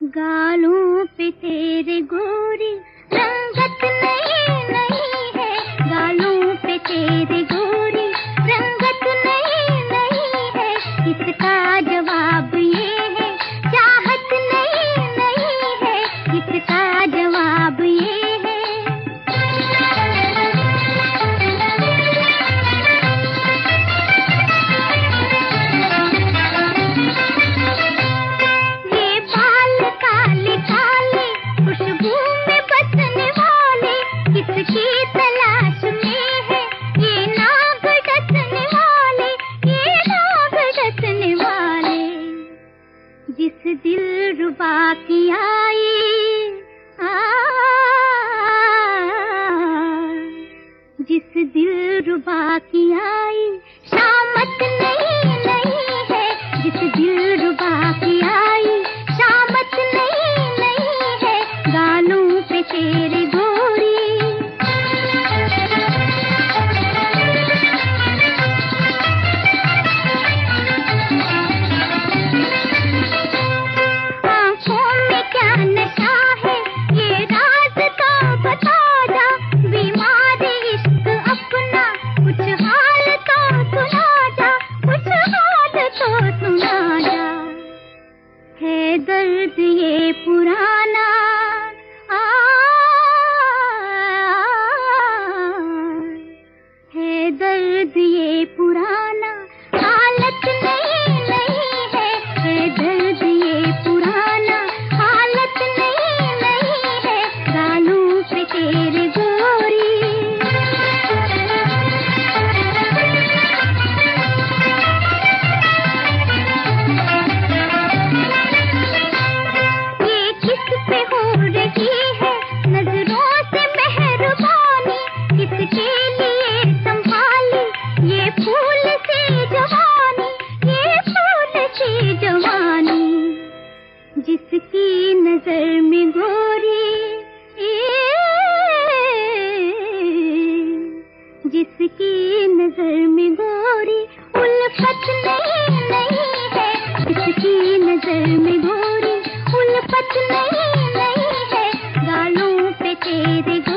गालों पे तेरे गोरी रंगत नहीं नहीं है, गालों पे तेरे गोरी रंगत नहीं नहीं है, इसका जवाब ये है चाहत नहीं नहीं है, इसका जवाब ये है। ये बाल काले काले खुशबू में बसने वाले किसकी तलाश में है, ये नाग डसने वाले, ये नाग डसने वाले। जिस दिलरुबा की आई जिस दिलरुबा की आई शामत नहीं नहीं है, जिस दिलरुबा की आई शामत नहीं नहीं है, गालों पे तेरे गोरी। आंखों में क्या नशा है ये राज का बता जा, बीमार इश्क अपना कुछ हाल तो सुना जा, कुछ हाल तो सुना जा। है दर्द ये पुराना है दर्द ये पुराना, हालत नहीं नहीं है दर्द ये पुराना, हालत नहीं नहीं है, गालों पे तेरे गोरी। ये किस पे हो रही है नजरों से मेहरबानी, किसके लिए संभाली ये फूल सी जवानी, ये फूल सी जवानी। जिसकी नजर में गोरी जिसकी नजर में गोरी उल्फत नहीं नहीं है, जिसकी नजर में गोरी उल्फत नहीं नहीं है, गालों पे तेरे